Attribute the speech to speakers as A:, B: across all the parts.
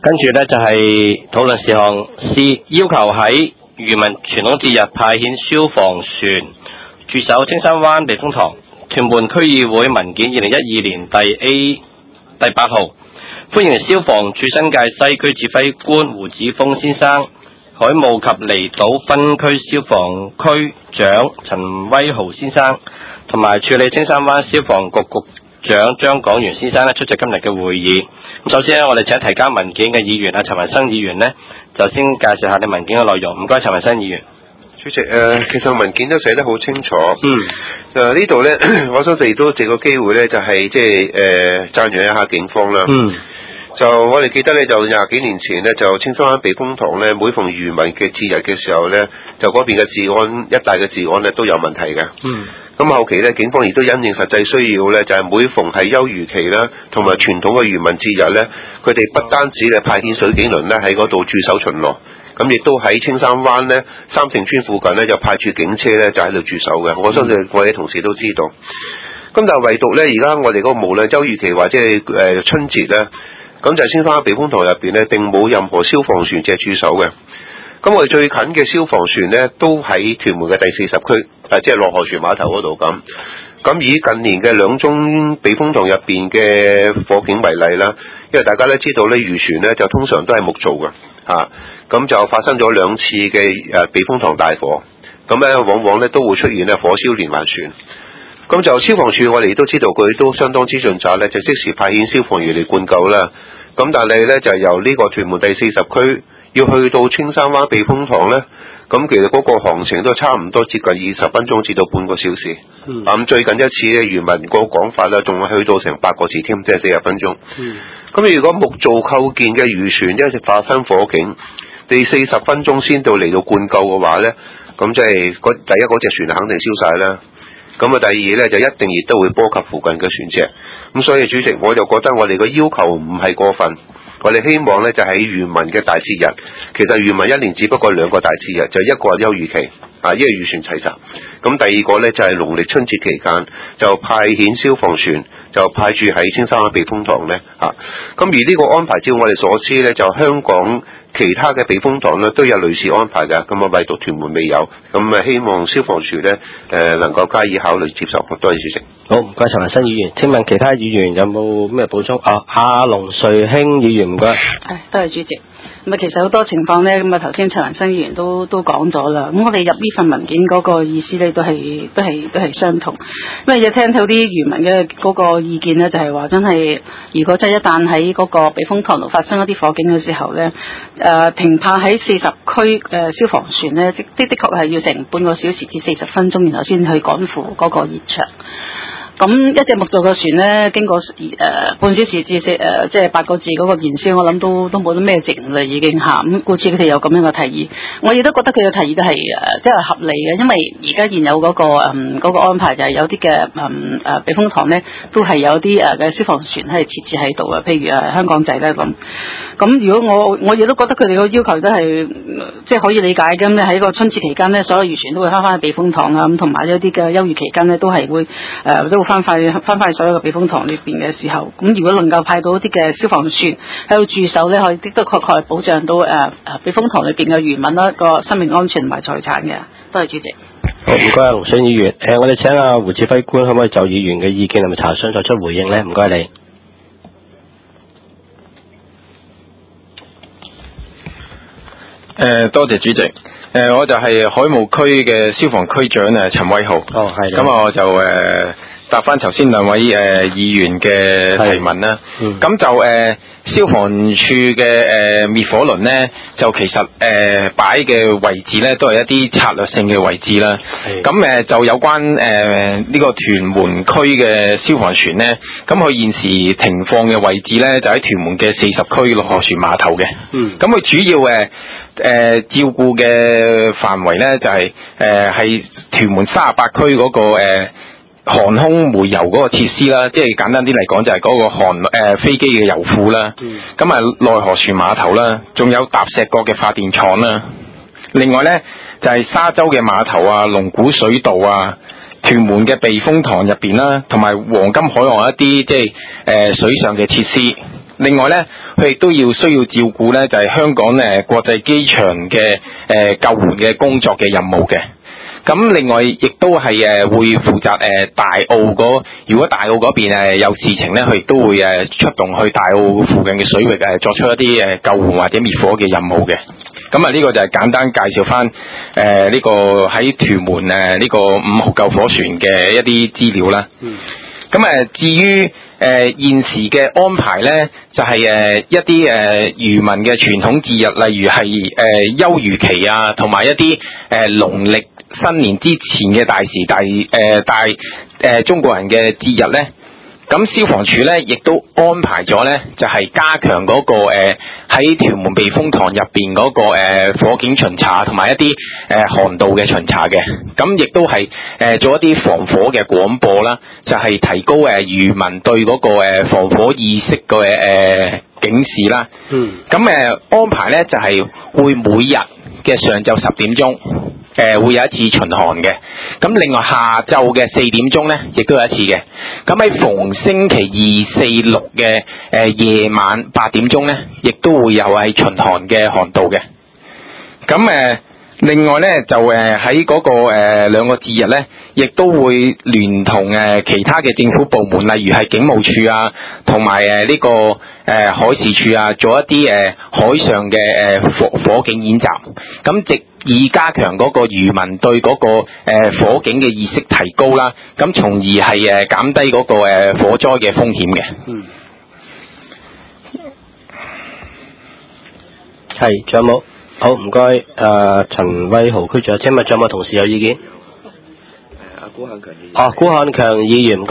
A: 跟住咧就係討論事項 C， 要求喺漁民傳統節日派遣消防船駐守青山灣避風塘。屯門區議會文件2012年第8號，歡迎消防處新界西區指揮官胡志峰先生、海務及離島分區消防區長陳威豪先生，同埋處理青山灣消防局局長張廣元先生出席今日嘅會議。咁首先我哋請提交文件嘅議員陳文生議員就先介紹下你文件嘅內容。唔該，陳文生議員。
B: 主席，其實文件都寫得好清楚。呢度呢，我想亦都借個機會呢，就係即係讚揚一下警方啦。就我哋記得呢，就20幾年前呢，就青山灣避風塘呢，每逢漁民嘅節日嘅時候呢，就嗰邊嘅治安一帶嘅治安呢都有問題嘅。咁後期呢，警方亦都因應實際需要呢，就係每逢係休漁期啦，同埋傳統嘅漁民節日呢，佢哋不單止係派遣水警輪呢喺嗰度駐守巡邏。咁亦都喺青山灣呢，三成村附近呢，就派駐警車呢，就喺度駐守嘅。我相信各位同事都知道。咁但係唯獨呢，而家我哋嗰個無論休漁期或者係春節呢，咁就係青山灣避風塘入邊呢，並冇任何消防船隻駐守嘅。咁我哋最近嘅消防船呢，都喺屯門嘅第40區，即係落河船碼頭嗰度咁。咁以近年嘅2宗避風塘入邊嘅火警為例啦，因為大家都知道呢，漁船呢，就通常都係木造嘅。咁就發生咗2次嘅避風塘大火，咁咧往往咧都會出現咧火燒連環船。咁就消防處我哋都知道佢都相當之盡責咧，就即時派遣消防員嚟灌救啦。咁但係咧就由呢個屯門第40區要去到青山灣避風塘咧，咁其實嗰個行程都差唔多接近20分鐘至到半個小時。咁最近一次咧漁民個講法咧，仲去到成8個字添，即係40分鐘。咁如果木造構建嘅漁船一直發生火警，你40分鐘先到嚟到灌救嘅話呢，咁即係第一嗰隻船肯定燒晒啦。咁第二呢，就一定亦都會波及附近嘅船隻。咁所以主席，我就覺得我哋嘅要求唔係過分。我哋希望呢，就喺漁民嘅大節日，其實漁民一年只不過2個大節日，就一個係休漁期，一個漁船齊集。咁第二個呢，就係農曆春節期間，就派遣消防船，就派駐喺青山灣避風塘呢。咁而呢個安排，照我哋所知呢，就香港其他嘅避風塘呢都有類似安排嘅，咁唯獨屯門未有。咁希望消防處呢能夠加以考慮接受。多謝主席。
A: 好，唔該陳文生議員。請問其他議員有冇咩補充？阿龍瑞興議員唔該。
C: 多謝主席。咁其實好多情況呢，咁頭先陳文生議員都講咗啦。咁我哋入呢份文件嗰個意思呢，都係相同。咁就聽到啲漁民嘅嗰個意見呢，就係話真係，如果真係一旦喺嗰個避風塘度發生一啲火警嘅時候呢，停泊喺40區消防船呢，的確係要成半個小時至40分鐘，然後先去趕赴嗰個現場。咁一隻木造嘅船呢，經過半小時至即係8個字嗰個燃燒，我諗都冇得咩剩啦，已經嚇。咁故此佢哋有咁樣嘅提議，我亦都覺得佢嘅提議都係即係合理嘅，因為而家現有嗰個安排就係有啲嘅避風塘呢，都係有啲嘅消防船係設置喺度嘅，譬如香港仔咧咁。咁如果我亦都覺得佢哋個要求都係即係可以理解嘅。咁你喺個春節期間呢，所有漁船都會翻去避風塘啊，咁同埋一啲嘅休漁期間呢，都係會都會翻返所有嘅避風塘裏邊嘅時候，咁如果能夠派到一啲嘅消防船喺度駐守呢，可以的確係保障到避風塘裏邊嘅漁民個生命安全同埋財產嘅。多謝主席。
A: 好，唔該龍水議員。我哋請胡志輝官可唔可以就議員嘅意見同埋查詢作出回應呢？唔該你。
D: 多謝主席。我就係海務區嘅消防區長陳威豪。係。咁我就答翻頭先2位議員嘅提問啦。咁就消防處嘅滅火輪呢，就其實擺嘅位置呢，都係一啲策略性嘅位置啦。咁就有關呢個屯門區嘅消防船呢，咁佢現時停放嘅位置呢，就喺屯門嘅40區落河船碼頭嘅。咁佢主要照顧嘅範圍呢，就係屯門38區嗰個航空煤油嗰個設施啦，即係簡單啲嚟講就係嗰個飛機嘅油庫啦。咁內河船碼頭啦，仲有踏石角嘅發電廠啦。另外呢，就係沙洲嘅碼頭啊、龍鼓水道啊、屯門嘅避風塘入邊啦，同埋黃金海岸一啲即係水上嘅設施。 另外咧，佢亦都需要照顧咧，就係香港國際機場嘅救援嘅工作嘅任務嘅。咁另外亦都係會負責大澳如果大澳嗰邊有事情咧，佢亦都會出動去大澳附近嘅水域作出一啲救援或者滅火嘅任務嘅。咁呢個就係簡單介紹翻呢個喺屯門呢個5號救火船嘅一啲資料啦。咁至於現時嘅安排咧，就係一啲漁民嘅傳統節日，例如係休漁期啊，同埋一啲農曆新年之前嘅大中國人嘅節日咧，咁消防處咧亦都安排咗咧，就係加強嗰個喺屯門避風塘入邊嗰個火警巡查同埋一啲航道嘅巡查嘅，咁亦都係做一啲防火嘅廣播啦，就係提高漁民對嗰個防火意識嘅警示啦。咁安排咧就係會每日嘅上晝10點鐘。會有一次巡航嘅，咁另外下晝嘅4點鐘咧，亦都有一次嘅。咁喺逢星期2、4、6嘅夜晚8點鐘咧，亦都會有係巡航嘅航道嘅。咁另外咧就喺嗰個兩個節日咧，亦都會聯同其他嘅政府部門，例如係警務處啊，同埋呢個海事處啊，做一啲海上嘅火警演習。咁藉以加強嗰個漁民對嗰個火警嘅意識提高啦，咁從而係減低嗰個火災嘅風險嘅。
A: 係，仲有冇？好，唔該。陳偉豪區長，請問仲有冇同事有意見？
B: 辜漢強議員。
A: 辜漢強議員，唔該。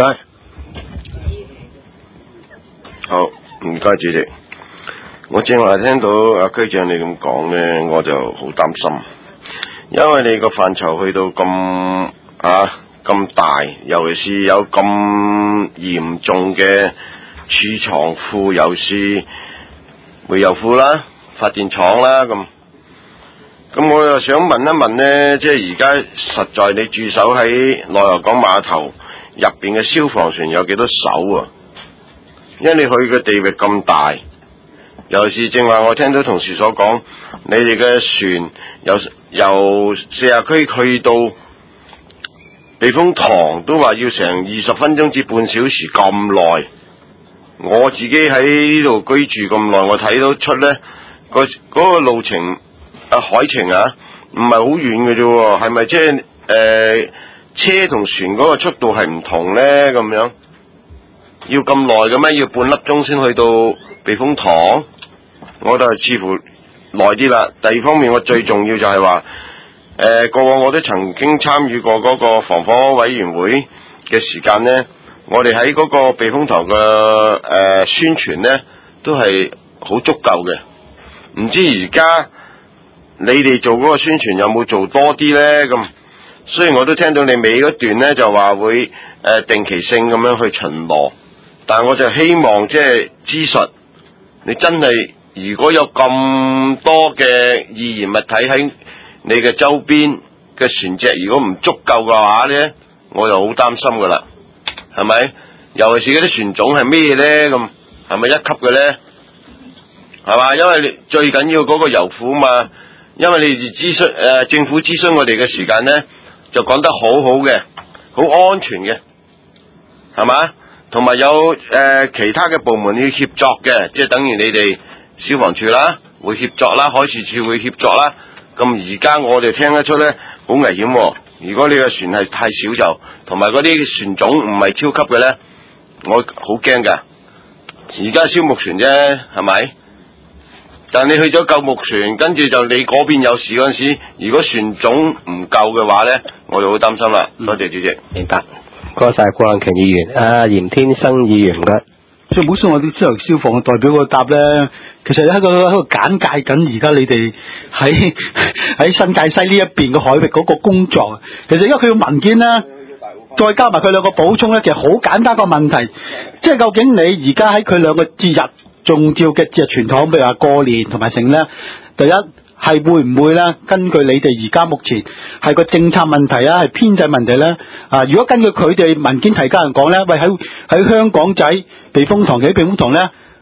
B: 好，唔該主席。我正話聽到阿區長你咁講咧，我就好擔心。因為你個範疇去到咁大，尤其是有咁嚴重嘅儲藏庫，又是煤油庫啦、發電廠啦咁我又想問一問呢，即係而家實在你駐守喺內河港碼頭入邊嘅消防船有幾多艘啊？因為你去嘅地域咁大。尤其是正話我聽到同事所講，你哋嘅船由四亞區去到避風塘都話要成20分鐘至半小時咁耐。我自己喺呢度居住咁耐，我睇到出呢嗰個路程海程唔係好遠嘅啫，係咪即係車同船嗰個速度係唔同呢？咁樣要咁耐嘅咩？要半粒鐘先去到避風塘？我就似乎耐啲啦。第二方面，我最重要就係話，過往我都曾經參與過嗰個防火委員會嘅時間呢，我哋喺嗰個避風塘嘅宣傳呢，都係好足夠嘅。唔知而家你哋做嗰個宣傳有冇做多啲呢？咁雖然我都聽到你尾嗰段呢，就話會定期性咁樣去巡邏，但係我就希望即係資訊，你真係如果有咁多嘅易燃物體喺你嘅周邊嘅船隻，如果唔足夠嘅話呢，我就好擔心噶啦，係咪？尤其是嗰啲船種係咩呢？咁係咪1級嘅呢？係嘛？因為你最緊要嗰個油庫嘛，因為你政府諮詢我哋嘅時間呢，就講得好好嘅，好安全嘅，係嘛？同埋有其他嘅部門要協作嘅，即係等於你哋消防處啦，會協作啦，海事處會協作啦。咁而家我哋聽得出呢，好危險喎。如果你個船係太少就，同埋嗰啲船種唔係超級嘅呢，我好驚㗎。而家燒木船啫，係咪？但你去咗救木船，跟住就你嗰邊有事嗰陣時，如果船種唔夠嘅話呢，我就好擔心啦。多謝主席。
A: 明白。唔該曬，郭漢強議員。嚴天生議員，唔該。
E: 即係本身我哋之後消防嘅代表個答咧，其實喺個簡介緊而家你哋喺新界西呢一邊嘅海域嗰個工作。其實而家佢嘅文件咧，再加埋佢兩個補充咧，其實好簡單個問題，即係究竟你而家喺佢兩個節日重要嘅節日傳統，譬如話過年同埋成咧，第一係會唔會咧？根據你哋而家目前係個政策問題啊，係編制問題咧？如果根據佢哋文件提交人講咧，喂喺香港仔避風塘嘅避風塘咧，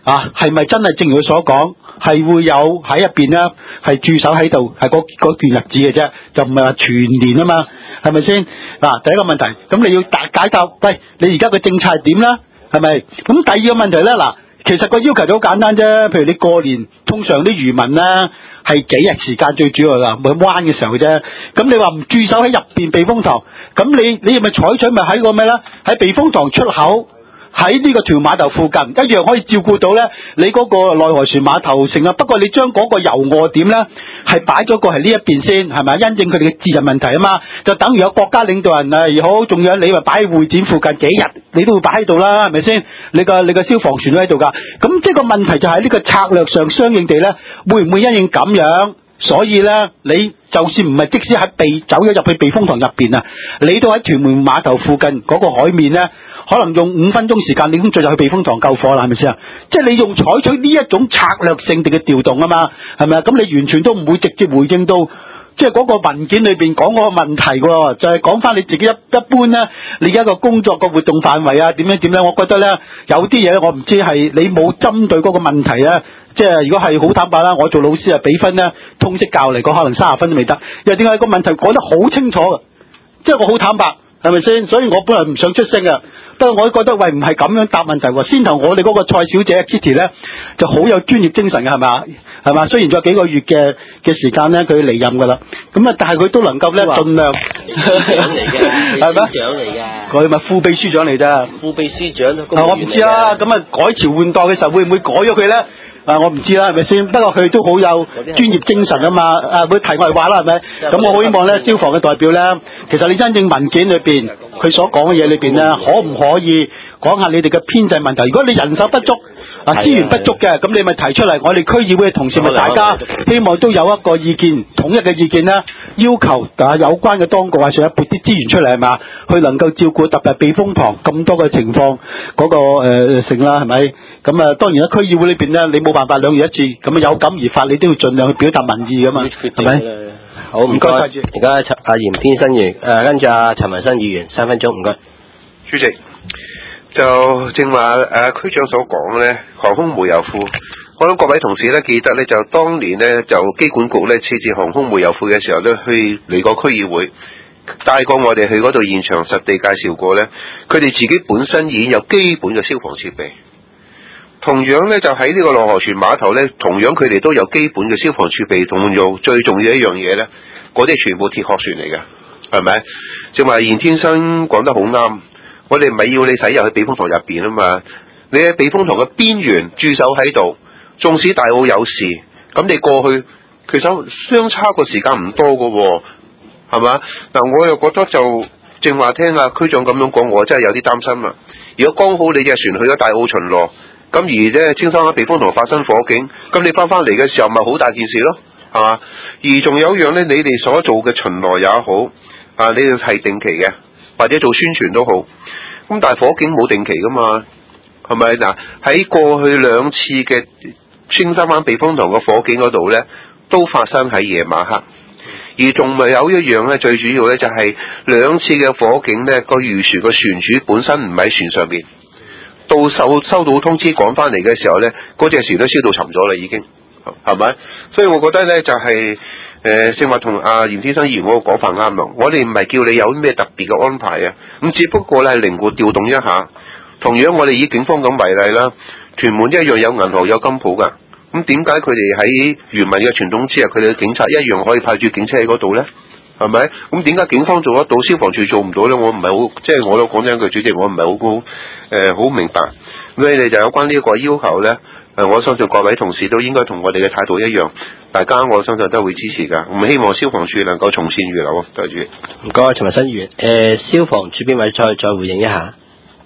E: 啊，係咪真係正如佢所講，係會有喺入邊咧係駐守喺度，係嗰段日子嘅啫，就唔係話全年啊嘛，係咪先？嗱，第一個問題，咁你要解答，喂，你而家嘅政策係點啦？係咪？咁第二個問題咧，嗱，其實個要求就好簡單啫，譬如你過年，通常啲漁民咧係幾日時間最主要啦，冇彎嘅時候啫。咁你話唔駐守喺入邊避風塘，咁你咪採取咪喺個咩咧？喺避風塘出口。喺呢個屯碼頭附近一樣可以照顧到咧，你嗰個內河船碼頭成啊。不過你將嗰個遊餓點咧係擺咗過係呢一邊先，係咪？因應佢哋嘅節日問題啊嘛，就等於有國家領導人啊又好，仲有你話擺喺會展附近幾日，你都會擺喺度啦，係咪先？你個消防船都喺度㗎。咁即係個問題就係呢個策略上相應地咧，會唔會因應咁樣？所以咧，你就算唔係即使喺走咗入去避風塘入邊啊，你都喺屯門碼頭附近嗰個海面咧，可能用5分鐘時間，你已經進入去避風塘救火啦，係咪先啊？即係你用採取呢一種策略性地嘅調動啊嘛，係咪啊？咁你完全都唔會直接回應到，即係嗰個文件裏邊講嗰個問題喎，就係講翻你自己一般咧，你而家個工作個活動範圍啊點樣點咧？我覺得咧有啲嘢我唔知係你冇針對嗰個問題啊。即係如果係好坦白啦，我做老師啊，俾分咧通識教嚟講，可能30分都未得。因為點解個問題講得好清楚嘅，即係我好坦白，係咪先？所以我本來唔想出聲嘅，不過我覺得喂唔係咁樣答問題喎。先頭我哋嗰個蔡小姐 Kitty 咧就好有專業精神嘅，係嘛？係嘛？雖然仲有幾個月嘅時間咧，佢離任㗎啦。咁啊，但係佢都能夠咧盡量
A: 司長嚟嘅，係咪？司長嚟嘅，
E: 佢咪副秘書長嚟咋？
A: 副秘書長
E: 我唔知啦。咁啊，改朝換代嘅時候會唔會改咗佢咧？我唔知啦，係咪先？不過佢都好有專業精神啊嘛。會題外話啦，係咪？咁我好希望咧，消防嘅代表咧，其實你真正文件裏邊佢所講嘅嘢裏邊咧，可唔可以講下你哋嘅編制問題？如果你人手不足資源不足嘅，咁你咪提出嚟，我哋區議會嘅同事咪大家希望都有一個意見，統一嘅意見啦，要求有關嘅當局啊，想撥啲資源出嚟係嘛，去能夠照顧特別避風塘咁多嘅情況嗰個成啦，係咪？咁啊，當然喺區議會裏邊咧，你冇辦法兩言一致，咁啊有感而發，你都要盡量去表達民意㗎嘛，係咪？
A: 好，唔該。而家阿嚴天新議員，跟住阿陳文新議員3分鐘，唔該。
B: 主席，就正話區長所講咧，航空煤油庫，我諗各位同事咧記得咧，就當年咧就機管局咧設置航空煤油庫嘅時候咧，去嚟過區議會，帶過我哋去嗰度現場實地介紹過咧，佢哋自己本身已經有基本嘅消防設備。同樣咧，就喺呢個內河船碼頭咧，同樣佢哋都有基本嘅消防設備，同用最重要一樣嘢咧，嗰啲全部鐵殼船嚟嘅，係咪？正話嚴天生講得好啱，我哋唔係要你駛入去避風塘入邊啊嘛，你喺避風塘嘅邊緣駐守喺度，縱使大澳有事，咁你過去其實相差個時間唔多㗎喎，係嘛？嗱，我又覺得就正話聽阿區長咁樣講，我真係有啲擔心啦。如果剛好你隻船去咗大澳巡邏，咁而咧青山灣避風塘發生火警，咁你翻嚟嘅時候咪好大件事咯，係嘛？而仲有一樣咧，你哋所做嘅巡邏也好，你哋係定期嘅，或者做宣傳都好。咁但係火警冇定期噶嘛，係咪？嗱，喺過去2次嘅青山灣避風塘嘅火警嗰度咧，都發生喺夜晚黑。而仲咪有一樣咧，最主要咧就係2次嘅火警咧，個漁船個船主本身唔喺船上邊。到收到通知趕翻嚟嘅時候呢，嗰隻船都燒到沉咗啦，已經係咪？所以我覺得呢，就係正話同阿嚴天生議員嗰個講法啱啊！我哋唔係叫你有咩特別嘅安排啊，咁只不過呢係靈活調動一下。同樣我哋以警方咁為例啦，屯門一樣有銀行有金鋪㗎，咁點解佢哋喺漁民嘅傳統之下，佢哋嘅警察一樣可以派住警車喺嗰度呢？係咪？咁點解警方做得到，消防處做唔到咧？我唔係好，即係我都講咗一句，主席，我唔係好明白。咁你哋就有關呢一個要求咧，我相信各位同事都應該同我哋嘅態度一樣，大家我相信都會支持㗎。唔希望消防處能夠從善如流。多謝主席。
A: 唔該，陳文新議員。消防處邊位再回應一下？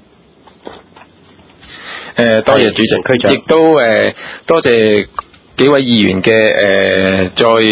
D: 多謝主席區長，亦都多謝幾位議員嘅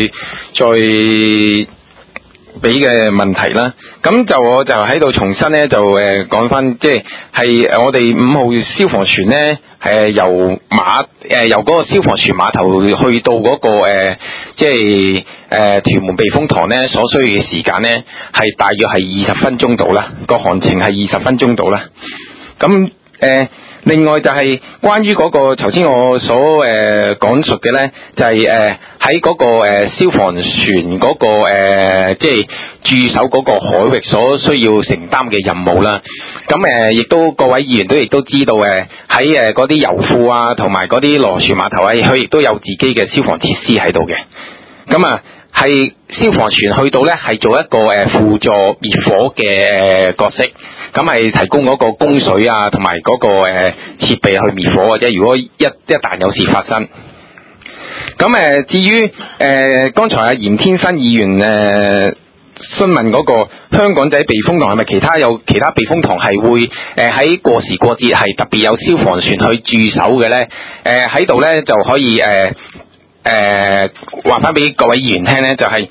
D: 再俾嘅問題啦，咁就我就喺度重新咧就講翻，即係我哋5號消防船咧由嗰個消防船碼頭去到嗰個即係屯門避風塘咧所需要嘅時間咧係大約係20分鐘到啦，個航程係20分鐘到啦。咁另外就係關於嗰個頭先我所講述嘅咧，就係喺嗰個消防船嗰個即係駐守嗰個海域所需要承擔嘅任務啦。咁亦都各位議員都亦都知道喺嗰啲油庫啊，同埋嗰啲螺旋碼頭啊，佢亦都有自己嘅消防設施喺度嘅。咁啊，係消防船去到咧，係做一個輔助滅火嘅角色，咁係提供嗰個供水啊，同埋嗰個設備去滅火嘅啫。如果一旦有事發生，咁至於剛才阿嚴天新議員詢問嗰個香港仔避風塘係咪有其他避風塘係會喺過時過節係特別有消防船去駐守嘅咧？喺度咧就可以話翻俾各位議員聽咧，就係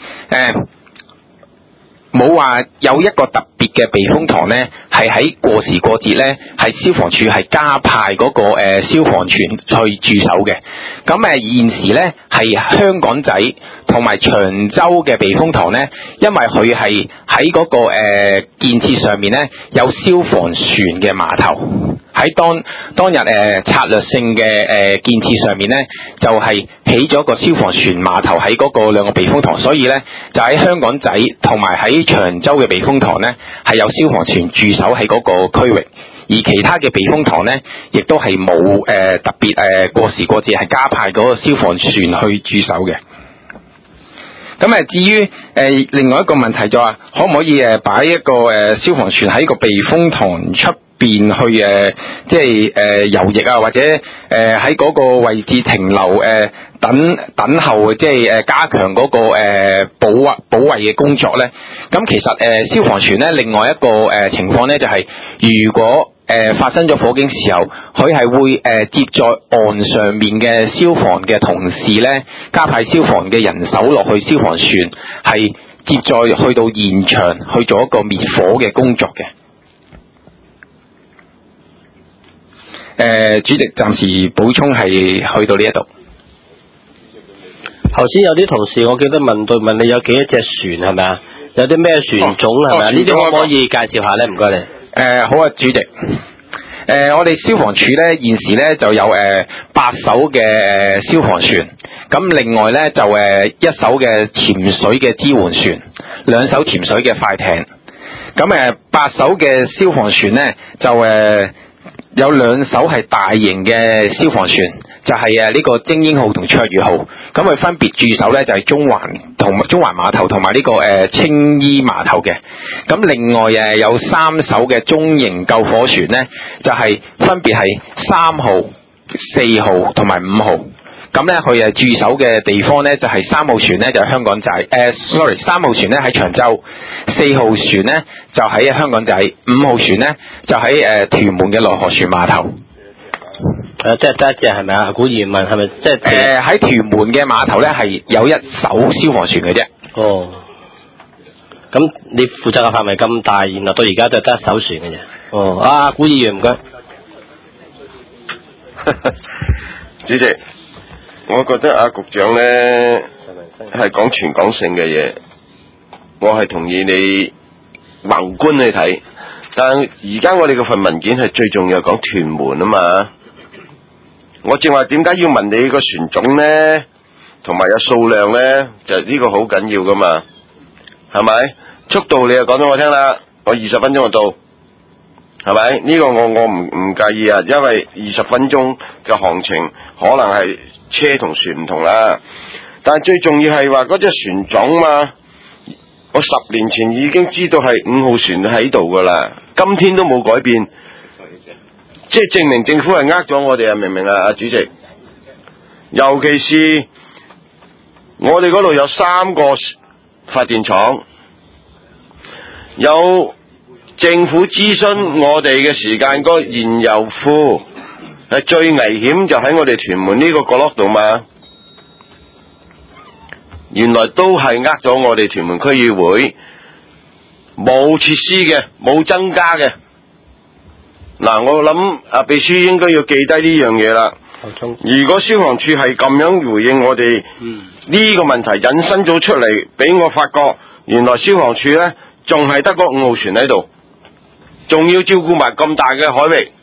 D: 冇話有一個特別嘅避風塘咧，係喺過時過節咧，係消防處係加派嗰個消防船去駐守嘅。咁現時咧係香港仔同埋長洲嘅避風塘咧，因為佢係喺嗰個建設上面咧有消防船嘅碼頭。喺當日策略性嘅建設上面咧，就係起咗個消防船碼頭喺嗰個兩個避風塘，所以咧就喺香港仔同埋喺長洲嘅避風塘咧係有消防船駐守喺嗰個區域，而其他嘅避風塘咧亦都係冇特別過時過節係加派嗰個消防船去駐守嘅。咁至於另外一個問題就話，可唔可以擺一個消防船喺個避風塘出邊去即係游弋啊，或者喺嗰個位置停留等候，即係加強嗰個保衛嘅工作咧？咁其實消防船咧另外一個情況咧就係，如果發生咗火警時候，佢係會接載岸上面嘅消防嘅同事咧，加派消防嘅人手落去消防船，係接載去到現場去做一個滅火嘅工作嘅。主席暫時補充係去到呢一度。
A: 頭先有啲同事，我記得問你有幾多隻船係咪啊？有啲咩船種係咪啊？呢啲可唔可以介紹下咧？唔該你。
D: 好啊，主席。我哋消防處咧現時咧就有8艘嘅消防船，咁另外咧就1艘嘅潛水嘅支援船，2艘潛水嘅快艇。咁8艘嘅消防船咧就有2艘係大型嘅消防船，就係呢個精英號同卓越號，咁佢分別駐守咧就係中環碼頭同埋呢個青衣碼頭嘅。咁另外有3艘嘅中型救火船咧，就係分別係3號、4號同埋5號。咁咧佢駐守嘅地方咧就係3號船咧就係香港仔，3號船咧喺長洲，4號船咧就喺香港仔，5號船咧就喺屯門嘅羅河船碼頭。
A: 即係得一隻係咪啊？古議員問係咪即係
D: 喺屯門嘅碼頭咧係有1艘消防船嘅啫。
A: 哦，咁你負責嘅範圍咁大，原來到而家就得1艘船嘅啫。哦，古議員唔該。
B: 主席。我覺得局長呢係講全港性嘅嘢，我係同意你宏觀去睇，但而家我哋嗰份文件係最重要講屯門啊嘛。我正話點解要問你個船種呢？同埋有數量呢？就呢個好緊要噶嘛，係咪？速度你又講俾我聽啦，我20分鐘就到，係咪？呢個我唔介意啊，因為20分鐘嘅行程可能係車同船唔同啦，但係最重要係話嗰隻船種嘛，我10年前已經知道係5號船喺度噶啦，今天都冇改變，即係證明政府係呃咗我哋啊，明唔明啊，主席？尤其是我哋嗰度有3個發電廠，有政府諮詢我哋嘅時間，個燃油庫係最危險，就喺我哋屯門呢個角落度嘛。原來都係呃咗我哋屯門區議會，冇設施嘅，冇增加嘅。嗱，我諗秘書應該要記低呢樣嘢啦。如果消防處係咁樣回應我哋呢個問題，引申咗出嚟，俾我發覺原來消防處呢仲係得個5號船喺度，仲要照顧埋咁大嘅海域。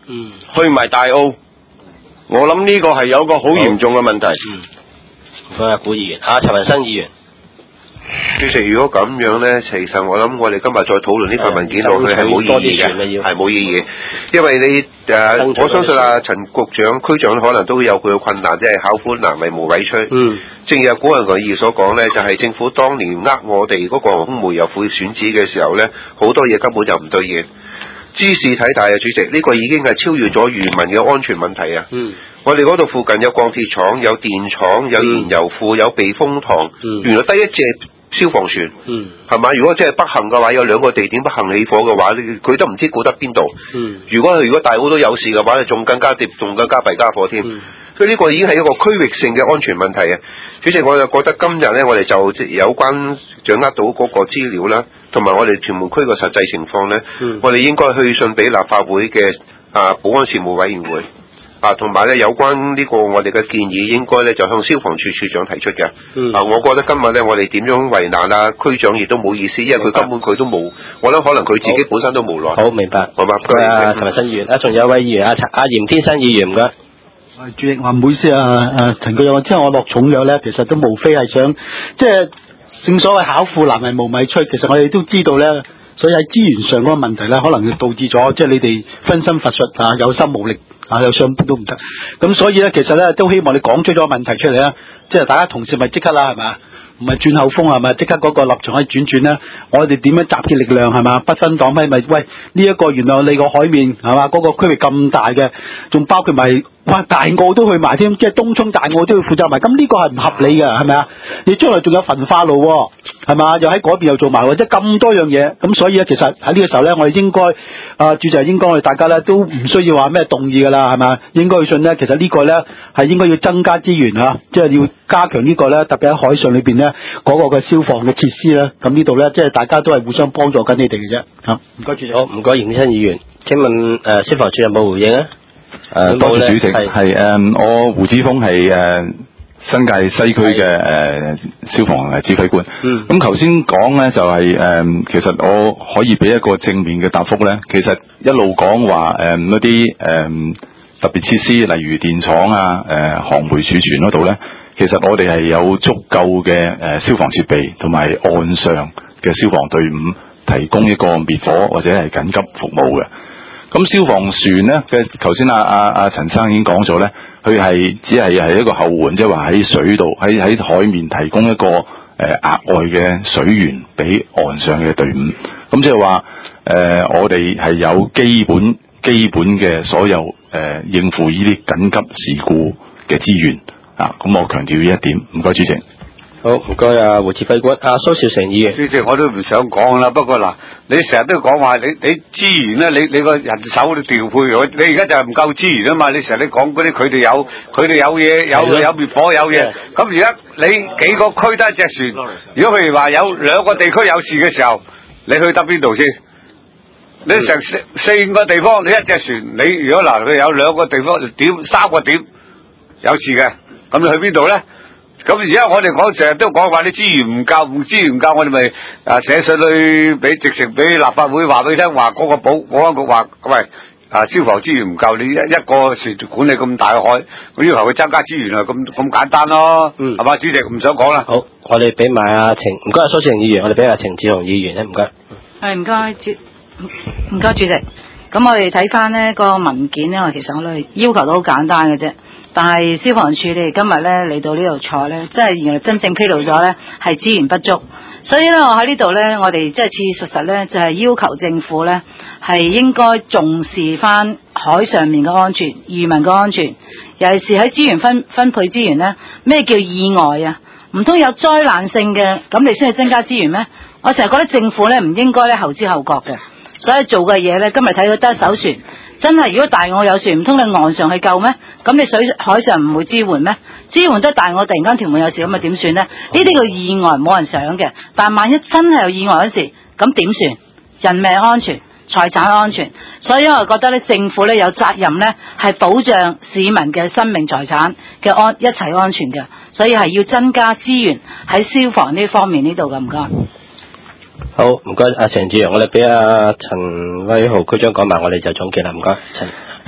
F: 去埋大澳，我諗呢個係有個好嚴重嘅問題。
A: 唔該，古議員，陳文新議員。
B: 主席，如果咁樣呢，其實我諗我哋今日再討論呢份文件落去係冇意義嘅，係冇意義。因為你我相信陳局長、區長可能都有佢嘅困難，即係巧婦難為無米炊。正如古人個議所講呢，就係政府當年我哋嗰個航空煤油庫選址嘅時候呢，好多嘢根本就唔兌現。茲事體大啊，主席，呢個已經係超越咗漁民嘅安全問題啊！我哋嗰度附近有鋼鐵廠、有電廠、有燃油庫、有避風塘，原來得一隻消防船，係嘛？如果真係不幸嘅話，有兩個地點不幸起火嘅話，佢都唔知顧得邊度。如果大澳都有事嘅話，仲更加弊家伙添。所以呢個已經係一個區域性嘅安全問題啊！主席，我就覺得今日呢，我哋就有關掌握到嗰個資料啦，同埋我哋屯門區嘅實際情況呢，我哋應該去信俾立法會嘅保安事務委員會。同埋咧，有關呢個我哋嘅建議，應該咧就向消防處處長提出嘅。我覺得今日咧，我哋點樣為難區長亦都冇意思，因為佢根本佢都冇，我諗可能佢自己本身都無奈。
A: 好，明白。好嘛，唔該陳文新議員。仲有一位議員嚴天新議員，唔該。
E: 主席，唔好意思陳局長，即係我落重藥咧，其實都無非係想，即係正所謂巧婦難為無米炊。其實我哋都知道咧，所以喺資源上嗰個問題咧，可能導致咗即係你哋分身乏術有心無力。有上都唔得，咁所以咧，其實咧都希望你講出咗問題出嚟啦，即係大家同事咪即刻啦，係嘛？唔係轉口風係咪？即刻嗰個立場可以轉啦。我哋點樣集結力量係嘛？不分黨派咪喂呢一個原來你個海面係嘛？嗰個區域咁大嘅，仲包括埋哇大澳都去埋添，即係東涌大澳都要負責埋。咁呢個係唔合理嘅係咪啊？你將來仲有焚化爐係嘛？又喺嗰邊又做埋，即係咁多樣嘢。咁所以咧，其實喺呢個時候咧，我哋應該主席應該我哋大家咧都唔需要話咩動議㗎啦，係嘛？應該去信咧，其實呢個咧係應該要增加資源即係要加強呢個咧，特別喺海上裏邊咧嗰個嘅消防嘅設施咧。咁呢度咧，即係大家都係互相幫助緊你哋嘅啫。嚇，唔該主席。
A: 好，唔該嚴天新議員。請問消防處有冇回應啊？
G: 多謝主席。係我胡志峰係新界西區嘅消防指揮官。咁頭先講咧就係其實我可以俾一個正面嘅答覆咧。其實一路講話嗰啲特別設施，例如電廠航煤儲存嗰度咧，其實我哋係有足夠嘅消防設備同埋岸上嘅消防隊伍提供一個滅火或者係緊急服務嘅。咁消防船咧嘅頭先陳生已經講咗咧，佢係只係一個後援，即係話喺水度喺海面提供一個額外嘅水源俾岸上嘅隊伍。咁即係話我哋係有基本嘅所有應付呢啲緊急事故嘅資源啊。咁我強調呢一點，唔該主席。
A: 好，唔該胡志輝官。蘇兆成議員。
H: 主席，我都唔想講啦，不過嗱，你成日都講話你資源咧，你個人手都調配，你而家就係唔夠資源啊嘛！你成日講嗰啲佢哋有嘢有滅火有嘢，咁而家你幾個區得一隻船，如果譬如話有兩個地區有事嘅時候，你去得邊度先？你成四個地方，你一隻船，你如果佢有兩個地方三個點有事嘅，咁你去邊度咧？咁而家我哋成日都講話啲資源唔夠，我哋咪寫信去直情俾立法會話俾你聽，話嗰個保安局話喂消防資源唔夠，你一個船管理咁大嘅海，我要求佢增加資源啊，咁簡單咯，係嘛？主席唔想講啦。
A: 好，我哋俾埋唔該蘇兆成議員，我哋俾程志雄議員咧，唔該。
C: 係唔該主席。咁我哋睇翻呢個文件呢，其實我哋要求都好簡單嘅啫。但係消防處你哋今日咧嚟到呢度坐咧，即係原來真正披露咗咧係資源不足，所以咧我喺呢度咧，我哋即係切切實實咧就係要求政府咧係應該重視翻海上面嘅安全、漁民嘅安全，尤其是喺資源分配資源咧，咩叫意外啊？唔通有災難性嘅咁你先去增加資源咩？我成日覺得政府咧唔應該咧後知後覺嘅，所以做嘅嘢咧今日睇到得艘船。真係，如果大澳有船，唔通你岸上去救咩？咁你海上唔會支援咩？支援得大澳突然間屯門有事，咁咪點算呢？呢啲叫意外，冇人想嘅。但萬一真係有意外嗰時，咁點算？人命安全、財產安全，所以我覺得咧，政府咧有責任咧，係保障市民嘅生命財產嘅一齊安全嘅，所以係要增加資源喺消防呢方面呢度嘅，唔該。
A: 好，唔該程志陽，我哋俾陳威豪區長講埋，我哋就總結啦，唔該陳。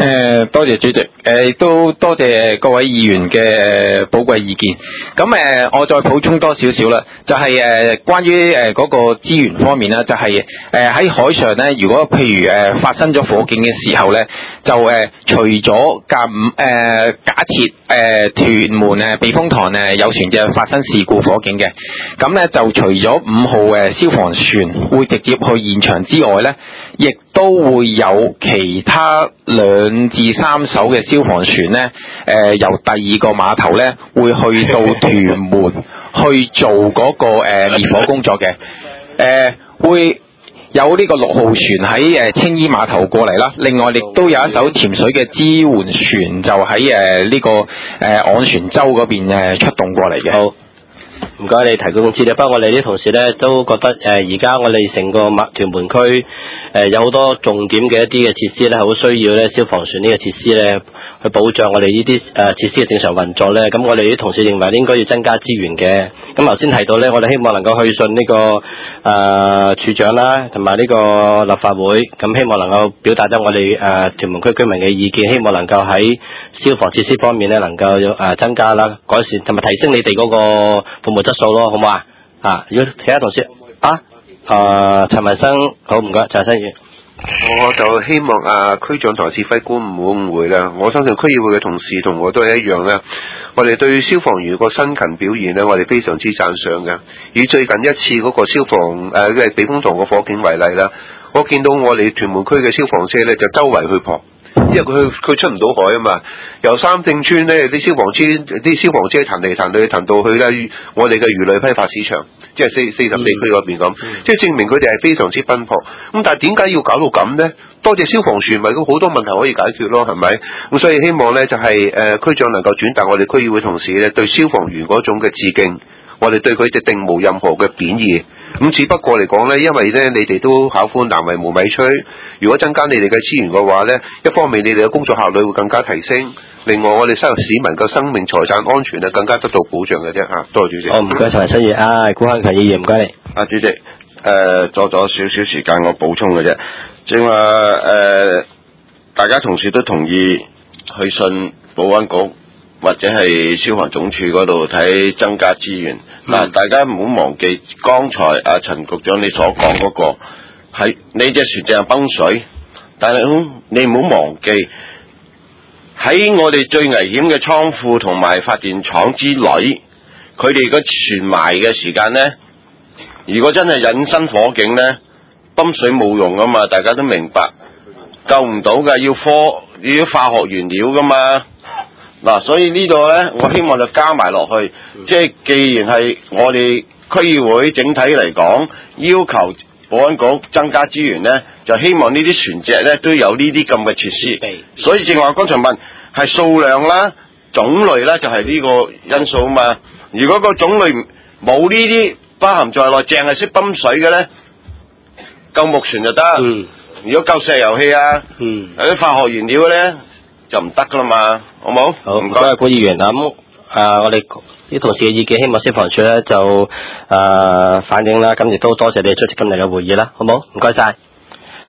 D: 多謝主席，亦都多謝各位議員嘅寶貴意見。咁我再補充多少少啦，就係關於嗰個資源方面啦，就係喺海上咧，如果譬如發生咗火警嘅時候咧，就除咗假設屯門避風塘有船隻發生事故火警嘅，咁咧就除咗5號消防船會直接去現場之外咧，亦都會有其他2至3艘嘅消防船咧，由第二個碼頭咧會去到屯門去做嗰個滅火工作嘅，會有呢個6號船喺青衣碼頭過嚟啦。另外亦都有一艘潛水嘅支援船就喺呢個昂船洲嗰邊出動過嚟嘅。
A: 好。唔該，你提供資料。不過我哋啲同事咧都覺得而家我哋成個屯門區有好多重點嘅一啲嘅設施咧，好需要咧消防船呢個設施咧去保障我哋呢啲設施嘅正常運作咧。咁我哋啲同事認為應該要增加資源嘅。咁頭先提到咧，我哋希望能夠去信呢個處長啦，同埋呢個立法會，咁希望能夠表達咗我哋屯門區居民嘅意見，希望能夠喺消防設施方面咧能夠增加啦、改善同埋提升你哋嗰個服務質素咯，好唔好啊？如果其他同事陳文生，好唔該，陳文生議員。
B: 我就希望區長同指揮官唔好誤會啦。我相信區議會嘅同事同我都係一樣啦。我哋對消防員個辛勤表現呢，我哋非常之讚賞嘅。以最近一次嗰個消防避風塘個火警為例啦，我見到我哋屯門區嘅消防車呢，就周圍去撲。因為佢出唔到海啊嘛，由三正村咧啲消防車彈嚟彈去彈到去咧我哋嘅魚類批發市場，即係44區嗰邊咁，即係證明佢哋係非常之奔波。咁但係點解要搞到咁呢？多謝消防船，咪好多問題可以解決咯，係咪？咁所以希望咧就係區長能夠轉達我哋區議會同事咧對消防員嗰種嘅致敬。我哋對佢哋定無任何嘅貶義，咁只不過嚟講呢，因為呢你哋都巧婦難為無米炊，如果增加你哋嘅資源嘅話呢，一方面你哋嘅工作效率會更加提升，另外我哋市民嘅生命財產安全呢更加得到保障嘅啫嚇。多謝主席。
A: 好，唔該陳新宇，古漢強議員唔該你。
F: 主席，阻咗少少時間我補充嘅啫，正話大家同事都同意去信保安局。或者係消防總署嗰度睇增加資源。嗱，大家唔好忘記，剛才陳局長你所講嗰個係你隻船淨係崩水，但係你唔好忘記喺我哋最危險嘅倉庫同埋發電廠之內，佢哋個船埋嘅時間呢，如果真係引申火警呢，泵水冇用啊嘛，大家都明白，救唔到㗎，要化學原料㗎嘛。嗱，所以呢度呢，我希望就加埋落去，即係既然係我哋區議會整體嚟講，要求保安局增加資源呢，就希望呢啲船隻呢都有呢啲咁嘅設施。所以正話剛才問係數量啦、種類啦，就係呢個因素啊嘛。如果個種類冇呢啲包含在內，淨係識泵水嘅呢，夠木船就得。如果夠石油氣有啲化學原料呢，就唔得噶啦嘛，好冇？
A: 好，唔該，古議員。咁我哋啲同事嘅意見，希望消防處咧就反映啦。咁亦都多謝你出席今日嘅會議啦，好冇？唔該晒。